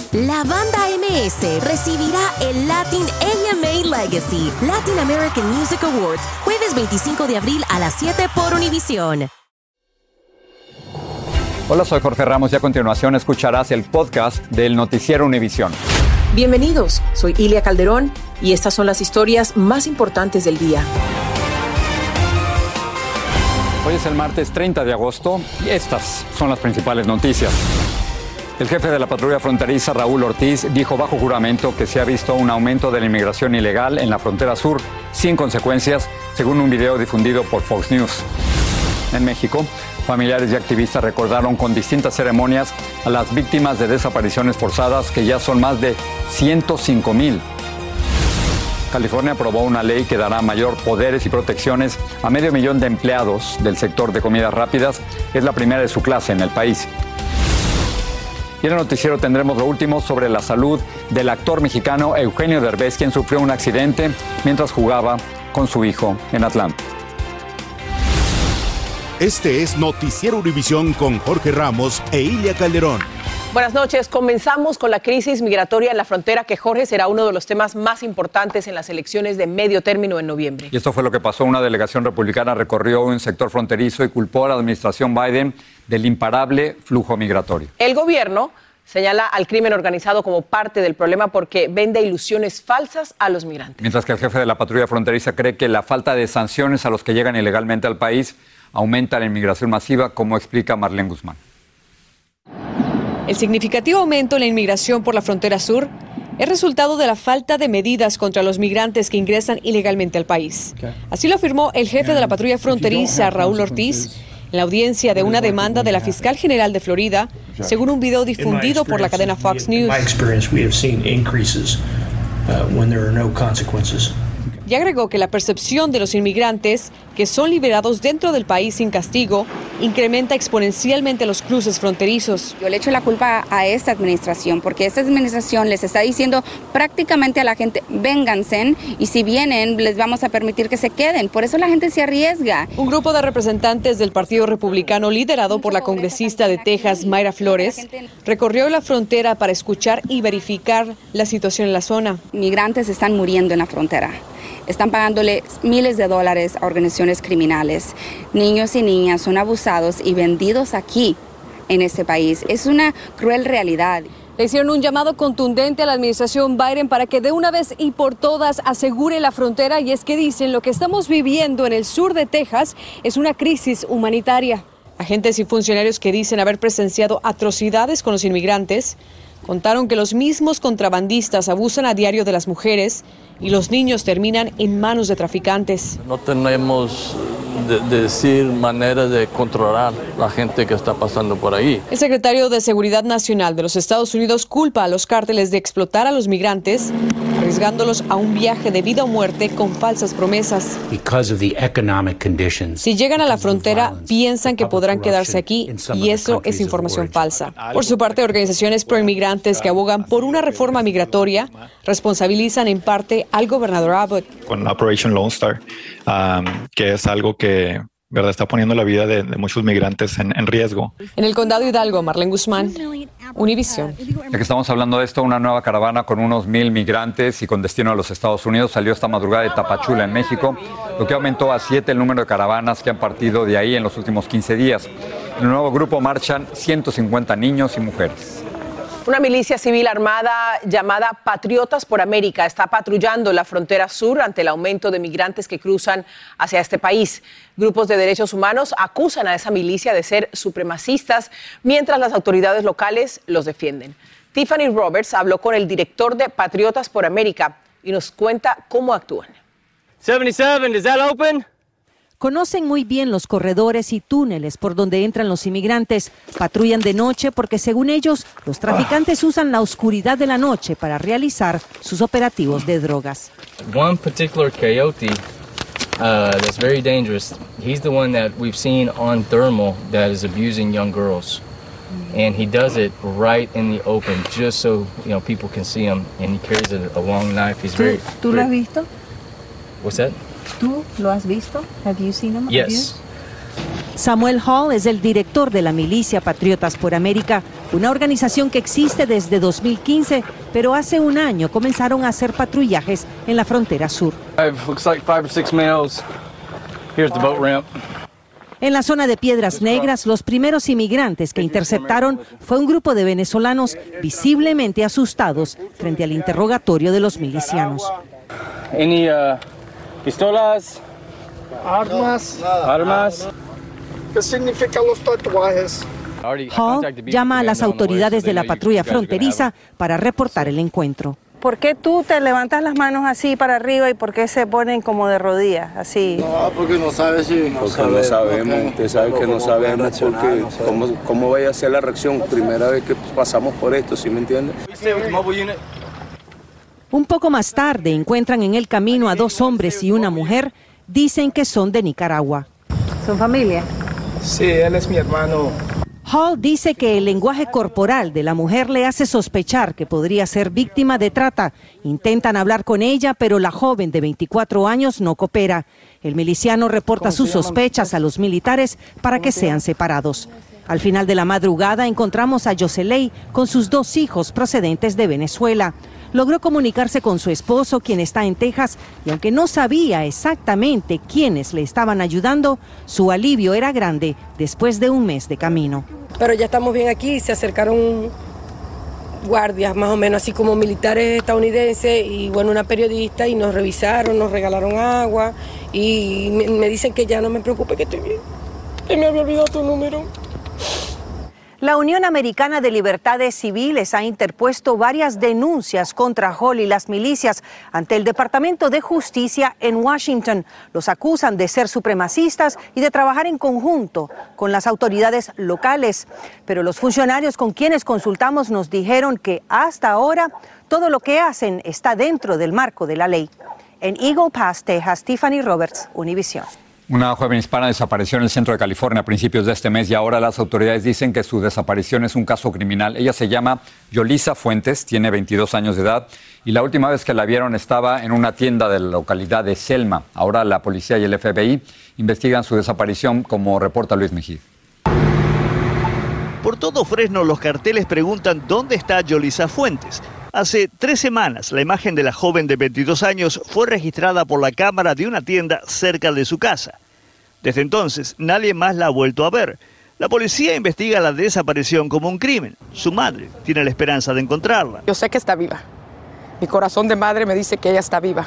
La banda MS recibirá el Latin AMA Legacy Latin American Music Awards jueves 25 de abril a las 7 por Univisión. Hola, soy Jorge Ramos y a continuación escucharás el podcast del Noticiero Univisión. Bienvenidos, soy Ilia Calderón y estas son las historias más importantes del día. Hoy es el martes 30 de agosto y estas son las principales noticias. El jefe de la patrulla fronteriza, Raúl Ortiz, dijo bajo juramento que se ha visto un aumento de la inmigración ilegal en la frontera sur sin consecuencias, según un video difundido por Fox News. En México, familiares y activistas recordaron con distintas ceremonias a las víctimas de desapariciones forzadas, que ya son más de 105,000. California aprobó una ley que dará mayor poderes y protecciones a 500,000 de empleados del sector de comidas rápidas. Es la primera de su clase en el país. Y en el noticiero tendremos lo último sobre la salud del actor mexicano Eugenio Derbez, quien sufrió un accidente mientras jugaba con su hijo en Atlanta. Este es Noticiero Univisión con Jorge Ramos e Ilia Calderón. Buenas noches. Comenzamos con la crisis migratoria en la frontera, que, Jorge, será uno de los temas más importantes en las elecciones de medio término en noviembre. Y esto fue lo que pasó. Una delegación republicana recorrió un sector fronterizo y culpó a la administración Biden del imparable flujo migratorio. El gobierno señala al crimen organizado como parte del problema porque vende ilusiones falsas a los migrantes. Mientras que el jefe de la patrulla fronteriza cree que la falta de sanciones a los que llegan ilegalmente al país aumenta la inmigración masiva, como explica Marlene Guzmán. El significativo aumento en la inmigración por la frontera sur es resultado de la falta de medidas contra los migrantes que ingresan ilegalmente al país. Así lo afirmó el jefe de la patrulla fronteriza, Raúl Ortiz, en la audiencia de una demanda de la fiscal general de Florida, según un video difundido por la cadena Fox News. Y agregó que la percepción de los inmigrantes que son liberados dentro del país sin castigo incrementa exponencialmente los cruces fronterizos. Yo le echo la culpa a esta administración, porque esta administración les está diciendo prácticamente a la gente, vénganse, y si vienen les vamos a permitir que se queden. Por eso la gente se arriesga. Un grupo de representantes del Partido Republicano, liderado por la congresista de Texas, Mayra Flores, recorrió la frontera para escuchar y verificar la situación en la zona. Migrantes están muriendo en la frontera. Están pagándole miles de dólares a organizaciones criminales. Niños y niñas son abusados y vendidos aquí, en este país. Es una cruel realidad. Le hicieron un llamado contundente a la administración Biden para que de una vez y por todas asegure la frontera, y es que dicen lo que estamos viviendo en el sur de Texas es una crisis humanitaria. Agentes y funcionarios que dicen haber presenciado atrocidades con los inmigrantes contaron que los mismos contrabandistas abusan a diario de las mujeres y los niños terminan en manos de traficantes. No tenemos decir manera de controlar la gente que está pasando por ahí. El secretario de Seguridad Nacional de los Estados Unidos culpa a los cárteles de explotar a los migrantes, arriesgándolos a un viaje de vida o muerte con falsas promesas. Si llegan a la frontera, piensan que podrán quedarse aquí, y eso es información falsa. Por su parte, organizaciones proinmigrantes que abogan por una reforma migratoria responsabilizan en parte al gobernador Abbott. Con Operation Lone Star, que es algo que, ¿verdad?, está poniendo la vida de muchos migrantes en riesgo. En el condado Hidalgo, Marlene Guzmán, Univisión. Ya que estamos hablando de esto, una nueva caravana con unos 1,000 migrantes y con destino a los Estados Unidos salió esta madrugada de Tapachula, en México, lo que aumentó a 7 el número de caravanas que han partido de ahí en los últimos 15 días. En el nuevo grupo marchan 150 niños y mujeres. Una milicia civil armada llamada Patriotas por América está patrullando la frontera sur ante el aumento de migrantes que cruzan hacia este país. Grupos de derechos humanos acusan a esa milicia de ser supremacistas, mientras las autoridades locales los defienden. Tiffany Roberts habló con el director de Patriotas por América y nos cuenta cómo actúan. 77, is that open? Conocen muy bien los corredores y túneles por donde entran los inmigrantes. Patrullan de noche porque, según ellos, los traficantes usan la oscuridad de la noche para realizar sus operativos de drogas. One particular coyote that's very dangerous. He's the one that we've seen on thermal that is abusing young girls. And he does it right in the open, just so people can see him. And he carries a long knife. He's very. ¿Tú lo has visto? What's that? ¿Tú lo has visto? Have you seen him? Yes. Samuel Hall es el director de la milicia Patriotas por América. una organización que existe desde 2015, pero hace un año comenzaron a hacer patrullajes en la frontera sur. En la zona de Piedras Negras, los primeros inmigrantes que interceptaron fue un grupo de venezolanos visiblemente asustados frente al interrogatorio de los milicianos. ¿Pistolas? ¿Armas? ¿Qué significan los tatuajes? Hall llama a las autoridades de la patrulla fronteriza para reportar el encuentro. ¿Por qué tú te levantas las manos así para arriba y por qué se ponen como de rodillas, así? No, porque no sabes si... Porque no sabemos, usted sabe que no sabemos porque cómo vaya a ser la reacción. Primera vez que pasamos por esto, ¿sí me entiende? Un poco más tarde encuentran en el camino a 2 hombres y una mujer. Dicen que son de Nicaragua. ¿Son familia? Sí, él es mi hermano. Hall dice que el lenguaje corporal de la mujer le hace sospechar que podría ser víctima de trata. Intentan hablar con ella, pero la joven de 24 años no coopera. El miliciano reporta sus sospechas a los militares para que sean separados. Al final de la madrugada encontramos a Yoseley con sus 2 hijos procedentes de Venezuela. Logró comunicarse con su esposo, quien está en Texas, y aunque no sabía exactamente quiénes le estaban ayudando, su alivio era grande después de un mes de camino. Pero ya estamos bien aquí, se acercaron guardias, más o menos así como militares estadounidenses y bueno, una periodista, y nos revisaron, nos regalaron agua y me dicen que ya no me preocupe, que estoy bien. Que me había olvidado tu número. La Unión Americana de Libertades Civiles ha interpuesto varias denuncias contra Hall y las milicias ante el Departamento de Justicia en Washington. Los acusan de ser supremacistas y de trabajar en conjunto con las autoridades locales. Pero los funcionarios con quienes consultamos nos dijeron que hasta ahora todo lo que hacen está dentro del marco de la ley. En Eagle Pass, Texas, Tiffany Roberts, Univision. Una joven hispana desapareció en el centro de California a principios de este mes y ahora las autoridades dicen que su desaparición es un caso criminal. Ella se llama Yolisa Fuentes, tiene 22 años de edad y la última vez que la vieron estaba en una tienda de la localidad de Selma. Ahora la policía y el FBI investigan su desaparición, como reporta Luis Mejía. Por todo Fresno los carteles preguntan dónde está Yolisa Fuentes. Hace 3 semanas, la imagen de la joven de 22 años fue registrada por la cámara de una tienda cerca de su casa. Desde entonces, nadie más la ha vuelto a ver. La policía investiga la desaparición como un crimen. Su madre tiene la esperanza de encontrarla. Yo sé que está viva. Mi corazón de madre me dice que ella está viva,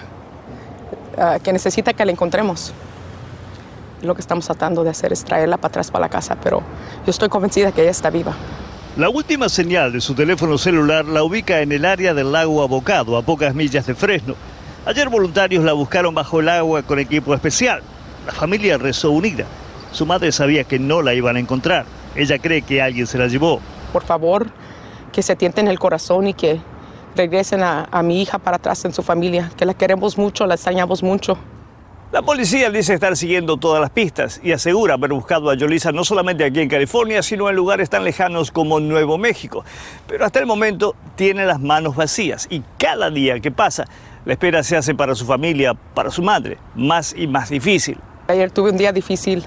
que necesita que la encontremos. Lo que estamos tratando de hacer es traerla para atrás para la casa, pero yo estoy convencida que ella está viva. La última señal de su teléfono celular la ubica en el área del lago Abocado, a pocas millas de Fresno. Ayer voluntarios la buscaron bajo el agua con equipo especial. La familia rezó unida. Su madre sabía que no la iban a encontrar. Ella cree que alguien se la llevó. Por favor, que se tienten el corazón y que regresen a mi hija para atrás en su familia, que la queremos mucho, la extrañamos mucho. La policía dice estar siguiendo todas las pistas y asegura haber buscado a Yolisa no solamente aquí en California, sino en lugares tan lejanos como Nuevo México. Pero hasta el momento tiene las manos vacías y cada día que pasa, la espera se hace para su familia, para su madre, más y más difícil. Ayer tuve un día difícil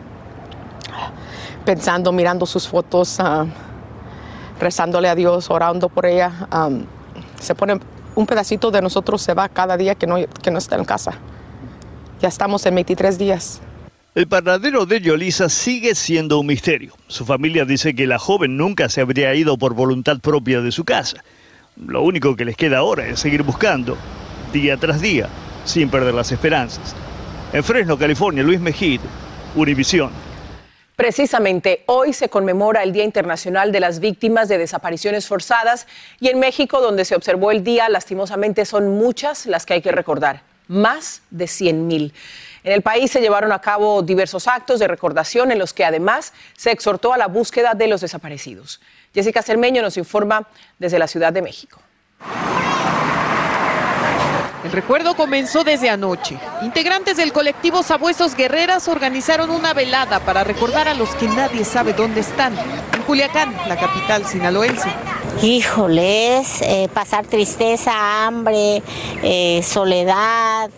pensando, mirando sus fotos, rezándole a Dios, orando por ella. Se pone un pedacito de nosotros, se va cada día que no está en casa. Ya estamos en 23 días. El paradero de Yolisa sigue siendo un misterio. Su familia dice que la joven nunca se habría ido por voluntad propia de su casa. Lo único que les queda ahora es seguir buscando, día tras día, sin perder las esperanzas. En Fresno, California, Luis Mejía, Univisión. Precisamente hoy se conmemora el Día Internacional de las Víctimas de Desapariciones Forzadas y en México, donde se observó el día, lastimosamente son muchas las que hay que recordar. Más de 100,000. En el país se llevaron a cabo diversos actos de recordación en los que además se exhortó a la búsqueda de los desaparecidos. Jessica Cermeño nos informa desde la Ciudad de México. El recuerdo comenzó desde anoche. Integrantes del colectivo Sabuesos Guerreras organizaron una velada para recordar a los que nadie sabe dónde están. En Culiacán, la capital sinaloense. Híjoles, pasar tristeza, hambre, soledad,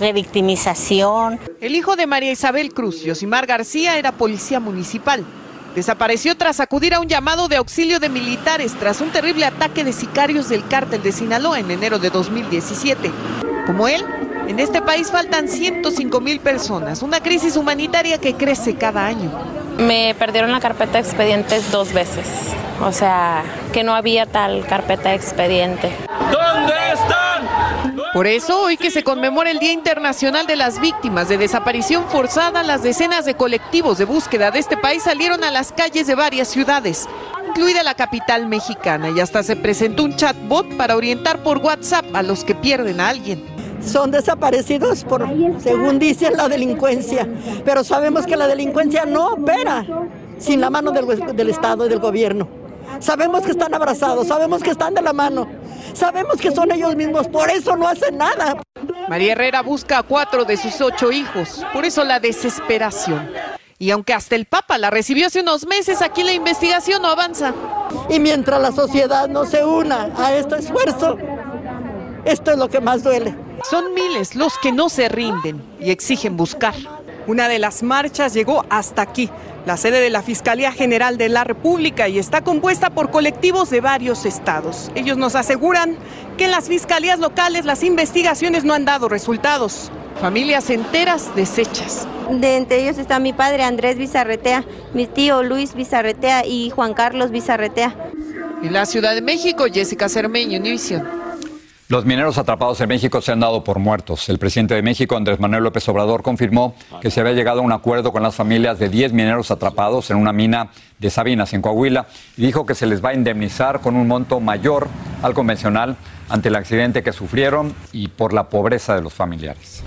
revictimización. El hijo de María Isabel Cruz, Yosimar García, era policía municipal. Desapareció tras acudir a un llamado de auxilio de militares tras un terrible ataque de sicarios del cártel de Sinaloa en enero de 2017. Como él, en este país faltan 105,000 personas, una crisis humanitaria que crece cada año. Me perdieron la carpeta de expedientes 2 veces, o sea, que no había tal carpeta de expediente. ¿Dónde están? Por eso, hoy que se conmemora el Día Internacional de las Víctimas de Desaparición Forzada, las decenas de colectivos de búsqueda de este país salieron a las calles de varias ciudades, incluida la capital mexicana, y hasta se presentó un chatbot para orientar por WhatsApp a los que pierden a alguien. Son desaparecidos por, según dicen, la delincuencia, pero sabemos que la delincuencia no opera sin la mano del Estado y del gobierno. Sabemos que están abrazados, sabemos que están de la mano, sabemos que son ellos mismos, por eso no hacen nada. María Herrera busca a 4 de sus 8 hijos, por eso la desesperación. Y aunque hasta el Papa la recibió hace unos meses, aquí la investigación no avanza. Y mientras la sociedad no se una a este esfuerzo, esto es lo que más duele. Son miles los que no se rinden y exigen buscar. Una de las marchas llegó hasta aquí, la sede de la Fiscalía General de la República, y está compuesta por colectivos de varios estados. Ellos nos aseguran que en las fiscalías locales las investigaciones no han dado resultados. Familias enteras deshechas. De entre ellos está mi padre Andrés Bizarretea, mi tío Luis Bizarretea y Juan Carlos Bizarretea. En la Ciudad de México, Jessica Cermeño, Univisión. Los mineros atrapados en México se han dado por muertos. El presidente de México, Andrés Manuel López Obrador, confirmó que se había llegado a un acuerdo con las familias de 10 mineros atrapados en una mina de Sabinas, en Coahuila, y dijo que se les va a indemnizar con un monto mayor al convencional ante el accidente que sufrieron y por la pobreza de los familiares.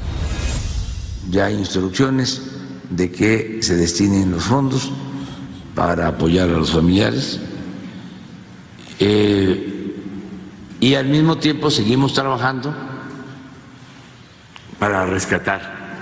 Ya hay instrucciones de que se destinen los fondos para apoyar a los familiares. Y al mismo tiempo seguimos trabajando para rescatar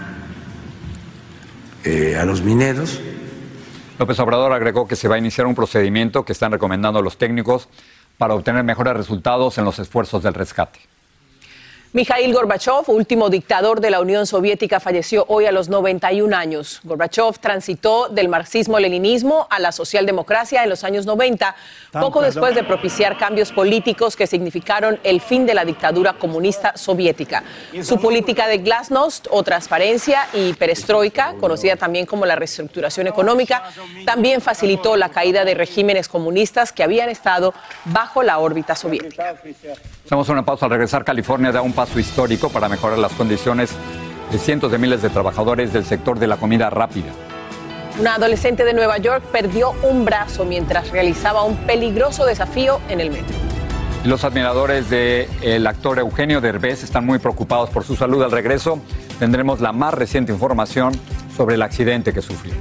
a los mineros. López Obrador agregó que se va a iniciar un procedimiento que están recomendando los técnicos para obtener mejores resultados en los esfuerzos del rescate. Mikhail Gorbachev, último dictador de la Unión Soviética, falleció hoy a los 91 años. Gorbachev transitó del marxismo-leninismo a la socialdemocracia en los años 90, poco después de propiciar cambios políticos que significaron el fin de la dictadura comunista soviética. Su política de glasnost o transparencia y perestroika, conocida también como la reestructuración económica, también facilitó la caída de regímenes comunistas que habían estado bajo la órbita soviética. Hacemos una pausa. Al regresar, California da un paso histórico para mejorar las condiciones de cientos de miles de trabajadores del sector de la comida rápida. Una adolescente de Nueva York perdió un brazo mientras realizaba un peligroso desafío en el metro. Y los admiradores del actor Eugenio Derbez están muy preocupados por su salud. Al regreso tendremos la más reciente información sobre el accidente que sufrió.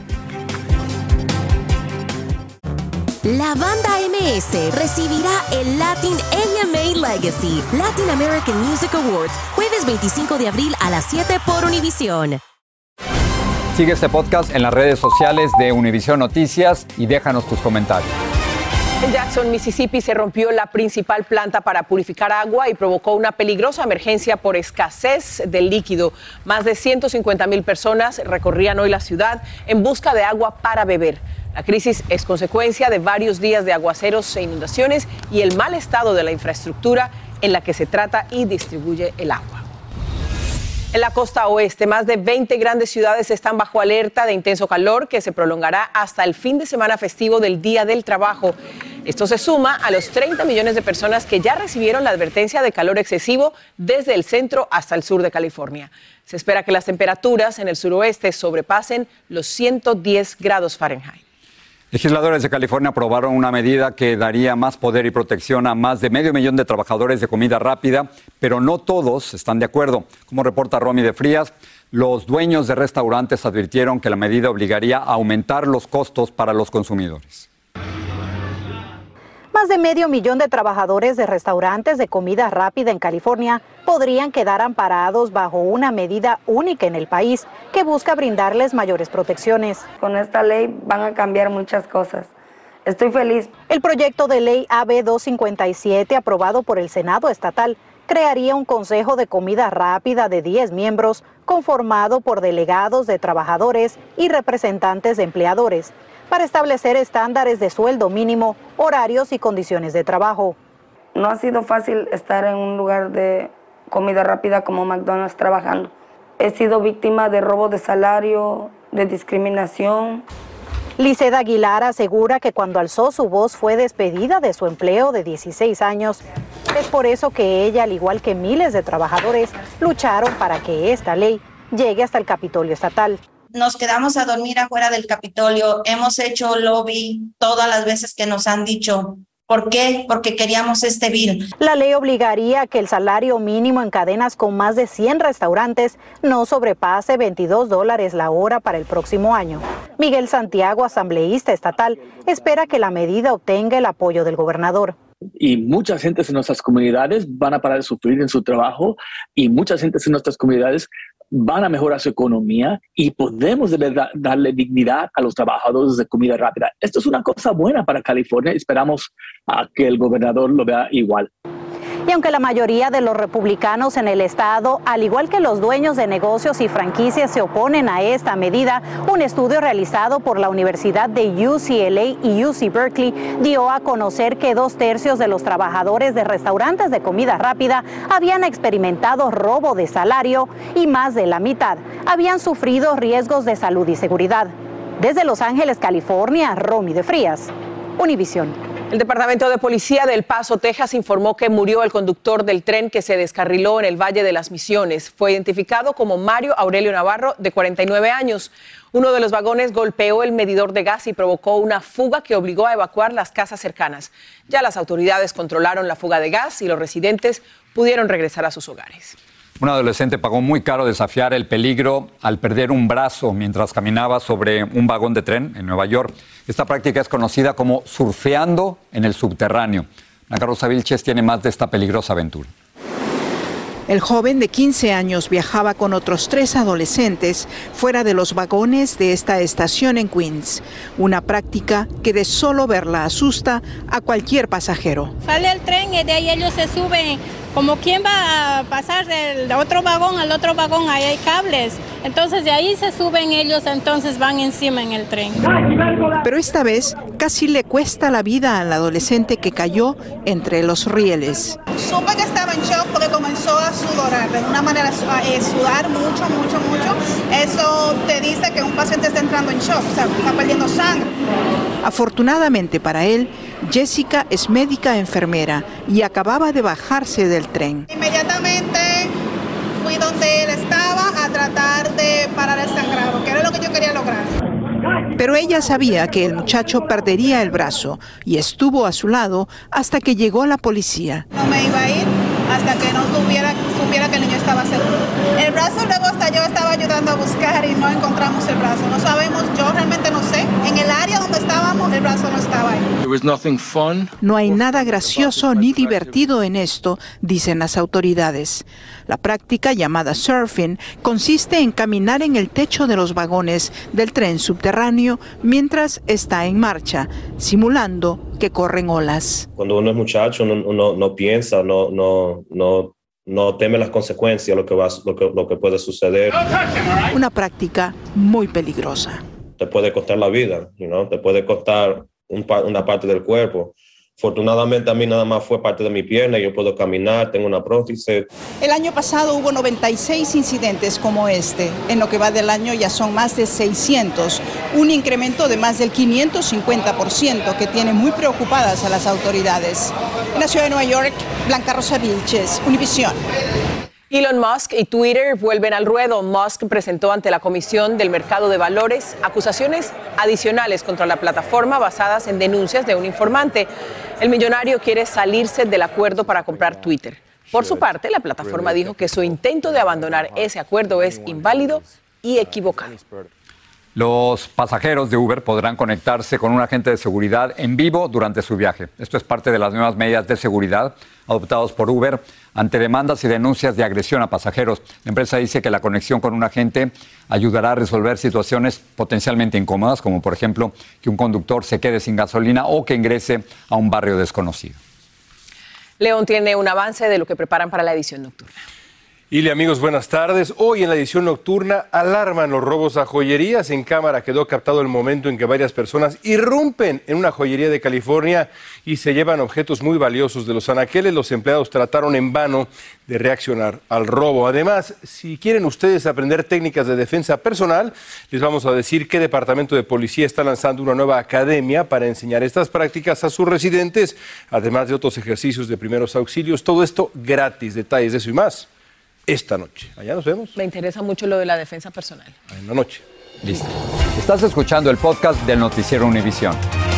La banda MS recibirá el Latin AMA Legacy Latin American Music Awards jueves 25 de abril a las 7 por Univisión. Sigue este podcast en las redes sociales de Univisión Noticias y déjanos tus comentarios. En Jackson, Mississippi, se rompió la principal planta para purificar agua y provocó una peligrosa emergencia por escasez de líquido. Más de 150,000 personas recorrían hoy la ciudad en busca de agua para beber. La crisis es consecuencia de varios días de aguaceros e inundaciones y el mal estado de la infraestructura en la que se trata y distribuye el agua. En la costa oeste, más de 20 grandes ciudades están bajo alerta de intenso calor que se prolongará hasta el fin de semana festivo del Día del Trabajo. Esto se suma a los 30 millones de personas que ya recibieron la advertencia de calor excesivo desde el centro hasta el sur de California. Se espera que las temperaturas en el suroeste sobrepasen los 110 grados Fahrenheit. Legisladores de California aprobaron una medida que daría más poder y protección a más de 500,000 de trabajadores de comida rápida, pero no todos están de acuerdo. Como reporta Romy de Frías, los dueños de restaurantes advirtieron que la medida obligaría a aumentar los costos para los consumidores. Más de 500,000 de trabajadores de restaurantes de comida rápida en California podrían quedar amparados bajo una medida única en el país que busca brindarles mayores protecciones. Con esta ley van a cambiar muchas cosas. Estoy feliz. El proyecto de ley AB 257, aprobado por el Senado estatal, crearía un consejo de comida rápida de 10 miembros conformado por delegados de trabajadores y representantes de empleadores. para establecer estándares de sueldo mínimo, horarios y condiciones de trabajo. No ha sido fácil estar en un lugar de comida rápida como McDonald's trabajando. He sido víctima de robo de salario, de discriminación. Liseda Aguilar asegura que cuando alzó su voz fue despedida de su empleo de 16 años. Es por eso que ella, al igual que miles de trabajadores, lucharon para que esta ley llegue hasta el Capitolio estatal. Nos quedamos a dormir afuera del Capitolio, hemos hecho lobby todas las veces que nos han dicho. ¿Por qué? Porque queríamos este bill. La ley obligaría a que el salario mínimo en cadenas con más de 100 restaurantes no sobrepase $22 la hora para el próximo año. Miguel Santiago, asambleísta estatal, espera que la medida obtenga el apoyo del gobernador. Y mucha gente en nuestras comunidades van a parar de sufrir en su trabajo y mucha gente en nuestras comunidades van a mejorar su economía y podemos darle dignidad a los trabajadores de comida rápida. Esto es una cosa buena para California y esperamos que el gobernador lo vea igual. Y aunque la mayoría de los republicanos en el estado, al igual que los dueños de negocios y franquicias, se oponen a esta medida, un estudio realizado por la Universidad de UCLA y UC Berkeley dio a conocer que 2/3 de los trabajadores de restaurantes de comida rápida habían experimentado robo de salario y más de la mitad habían sufrido riesgos de salud y seguridad. Desde Los Ángeles, California, Romy de Frías, Univisión. El Departamento de Policía de El Paso, Texas, informó que murió el conductor del tren que se descarriló en el Valle de las Misiones. Fue identificado como Mario Aurelio Navarro, de 49 años. Uno de los vagones golpeó el medidor de gas y provocó una fuga que obligó a evacuar las casas cercanas. Ya las autoridades controlaron la fuga de gas y los residentes pudieron regresar a sus hogares. Un adolescente pagó muy caro desafiar el peligro al perder un brazo mientras caminaba sobre un vagón de tren en Nueva York. Esta práctica es conocida como surfeando en el subterráneo. Ana Rosa Vilches tiene más de esta peligrosa aventura. El joven de 15 años viajaba con otros 3 adolescentes fuera de los vagones de esta estación en Queens. Una práctica que de solo verla asusta a cualquier pasajero. Sale el tren y de ahí ellos se suben. Como quien va a pasar del otro vagón al otro vagón, ahí hay cables. Entonces de ahí se suben ellos, entonces van encima en el tren. Pero esta vez casi le cuesta la vida al adolescente que cayó entre los rieles. Supe que estaba en shock porque comenzó a sudorar, de una manera sudar mucho. Eso te dice que un paciente está entrando en shock, o sea, está perdiendo sangre. Afortunadamente para él, Jessica es médica enfermera y acababa de bajarse del tren. Inmediatamente fui donde él estaba a tratar de parar el sangrado, que era lo que yo quería lograr. Pero ella sabía que el muchacho perdería el brazo y estuvo a su lado hasta que llegó la policía. No me iba a ir hasta que no supiera que el niño estaba seguro. El brazo luego hasta yo estaba ayudando a buscar y no encontramos el brazo. No sabemos, yo realmente no sé. En el área donde estábamos, el brazo no estaba ahí. No hay nada gracioso ni divertido en esto, dicen las autoridades. La práctica, llamada surfing, consiste en caminar en el techo de los vagones del tren subterráneo mientras está en marcha, simulando que corren olas. Cuando uno es muchacho, uno no piensa, no teme las consecuencias, lo que puede suceder. Una práctica muy peligrosa. Te puede costar la vida, te puede costar una parte del cuerpo. Afortunadamente a mí nada más fue parte de mi pierna, yo puedo caminar, tengo una prótesis. El año pasado hubo 96 incidentes como este. En lo que va del año ya son más de 600, un incremento de más del 550% que tiene muy preocupadas a las autoridades. En la ciudad de Nueva York, Blanca Rosa Vilches, Univisión. Elon Musk y Twitter vuelven al ruedo. Musk presentó ante la Comisión del Mercado de Valores acusaciones adicionales contra la plataforma basadas en denuncias de un informante. El millonario quiere salirse del acuerdo para comprar Twitter. Por su parte, la plataforma dijo que su intento de abandonar ese acuerdo es inválido y equivocado. Los pasajeros de Uber podrán conectarse con un agente de seguridad en vivo durante su viaje. Esto es parte de las nuevas medidas de seguridad adoptadas por Uber ante demandas y denuncias de agresión a pasajeros. La empresa dice que la conexión con un agente ayudará a resolver situaciones potencialmente incómodas, como por ejemplo que un conductor se quede sin gasolina o que ingrese a un barrio desconocido. León tiene un avance de lo que preparan para la edición nocturna. Ili, amigos, buenas tardes. Hoy en la edición nocturna alarman los robos a joyerías. En cámara quedó captado el momento en que varias personas irrumpen en una joyería de California y se llevan objetos muy valiosos de los anaqueles. Los empleados trataron en vano de reaccionar al robo. Además, si quieren ustedes aprender técnicas de defensa personal, les vamos a decir que el Departamento de Policía está lanzando una nueva academia para enseñar estas prácticas a sus residentes, además de otros ejercicios de primeros auxilios. Todo esto gratis. Detalles de eso y más esta noche. Allá nos vemos. Me interesa mucho lo de la defensa personal. En la noche. Listo. Estás escuchando el podcast del Noticiero Univisión.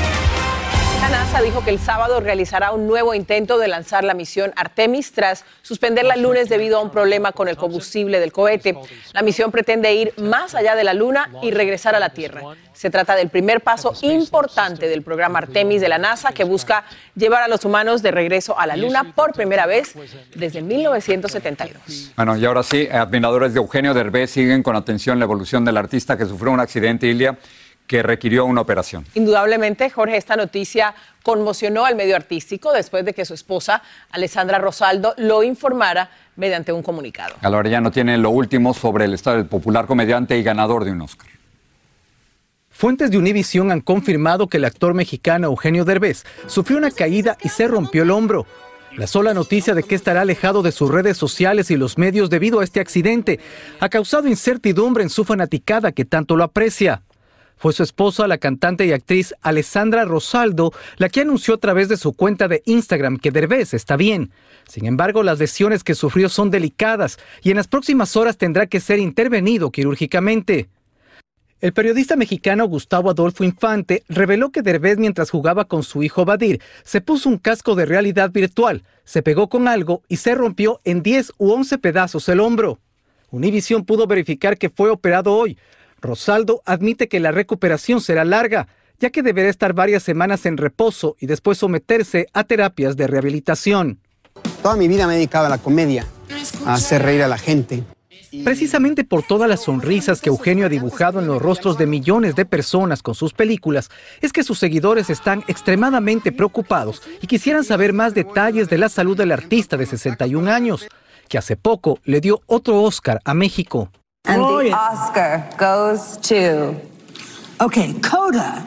La NASA dijo que el sábado realizará un nuevo intento de lanzar la misión Artemis tras suspenderla el lunes debido a un problema con el combustible del cohete. La misión pretende ir más allá de la Luna y regresar a la Tierra. Se trata del primer paso importante del programa Artemis de la NASA, que busca llevar a los humanos de regreso a la Luna por primera vez desde 1972. Bueno, y ahora sí, admiradores de Eugenio Derbez siguen con atención la evolución del artista que sufrió un accidente, Ilia, que requirió una operación. Indudablemente, Jorge, esta noticia conmocionó al medio artístico después de que su esposa, Alessandra Rosaldo, lo informara mediante un comunicado. Galo Arellano tiene lo último sobre el estado del popular comediante y ganador de un Oscar. Fuentes de Univisión han confirmado que el actor mexicano Eugenio Derbez sufrió una caída y se rompió el hombro. La sola noticia de que estará alejado de sus redes sociales y los medios debido a este accidente ha causado incertidumbre en su fanaticada que tanto lo aprecia. Fue su esposa, la cantante y actriz Alessandra Rosaldo, la que anunció a través de su cuenta de Instagram que Derbez está bien. Sin embargo, las lesiones que sufrió son delicadas y en las próximas horas tendrá que ser intervenido quirúrgicamente. El periodista mexicano Gustavo Adolfo Infante reveló que Derbez, mientras jugaba con su hijo Badir, se puso un casco de realidad virtual, se pegó con algo y se rompió en 10 u 11 pedazos el hombro. Univisión pudo verificar que fue operado hoy. Rosaldo admite que la recuperación será larga, ya que deberá estar varias semanas en reposo y después someterse a terapias de rehabilitación. Toda mi vida me he dedicado a la comedia, a hacer reír a la gente. Precisamente por todas las sonrisas que Eugenio ha dibujado en los rostros de millones de personas con sus películas, es que sus seguidores están extremadamente preocupados y quisieran saber más detalles de la salud del artista de 61 años, que hace poco le dio otro Oscar a México. And the Oscar goes to... Okay, Coda.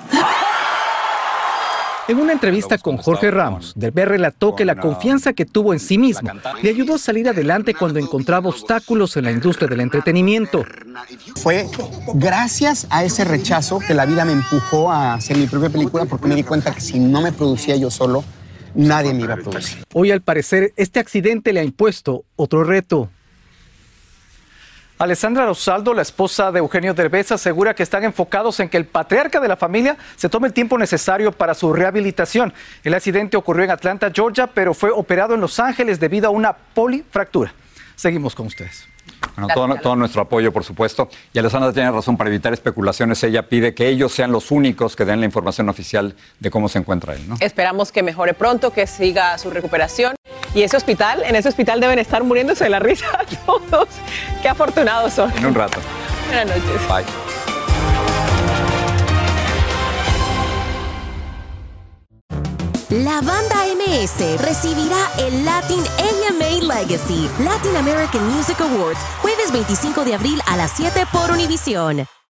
En una entrevista con Jorge Ramos, Derbez relató que la confianza que tuvo en sí mismo le ayudó a salir adelante cuando encontraba obstáculos en la industria del entretenimiento. Fue gracias a ese rechazo que la vida me empujó a hacer mi propia película, porque me di cuenta que si no me producía yo solo, nadie me iba a producir. Hoy, al parecer, este accidente le ha impuesto otro reto. Alessandra Rosaldo, la esposa de Eugenio Derbez, asegura que están enfocados en que el patriarca de la familia se tome el tiempo necesario para su rehabilitación. El accidente ocurrió en Atlanta, Georgia, pero fue operado en Los Ángeles debido a una polifractura. Seguimos con ustedes. Bueno, todo nuestro apoyo, por supuesto. Y Alessandra tiene razón, para evitar especulaciones, ella pide que ellos sean los únicos que den la información oficial de cómo se encuentra él, ¿no? Esperamos que mejore pronto, que siga su recuperación. Y en ese hospital deben estar muriéndose de la risa todos. Qué afortunados son. En un rato. Buenas noches. Bye. La banda MS recibirá el Latin AMA Legacy Latin American Music Awards jueves 25 de abril a las 7 por Univisión.